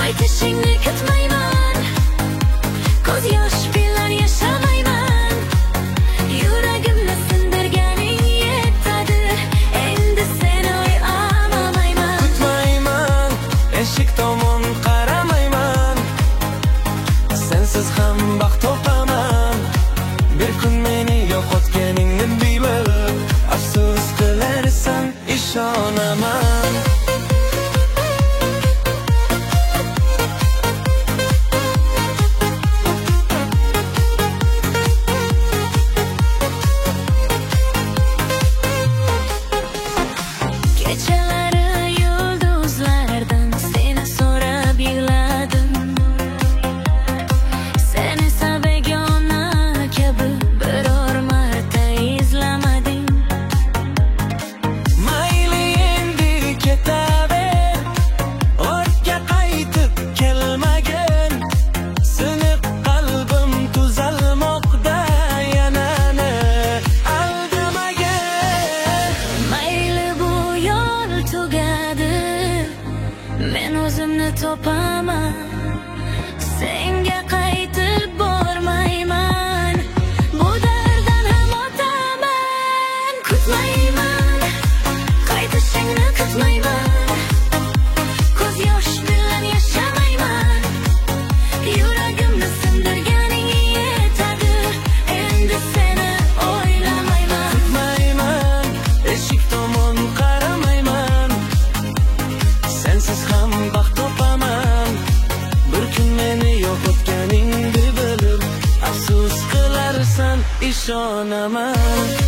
Qaytishingni kutmayman, ko'z yosh bilan yashamayman. Yuragimni sindirganing yetadi, endi seni o'ylamayman. Kutmayman, eshik tomon qaramayman, sensiz ham baxt topaman. Bir kun meni yo'qotganingni bilib, afsus qilarsan, ishonaman. Kechalari yulduzlardan seni so'rab yig'ladim. Sen esa begona kabi biror marta izlamading. Mayli endi ketaver, ortga qaytib kelmagin. Siniq qalbim tuzalmoqda, yanani aldamagin. Mayli bu yo'l tugadi, men o'zimni topaman. Senga qaytib bormayman, bu darddan ham o'taman. Kutmayman, qaytishingni kutmayman, ko'z yosh bilan yashamayman. Yuragimni sindirganing yetadi, endi seni o'ylamayman. Kutmayman, eshik tomon qaramayman, sensiz ham baxt topaman. Bir kun meni yo'qotganingni bilib, afsus qilarsan, ishonaman.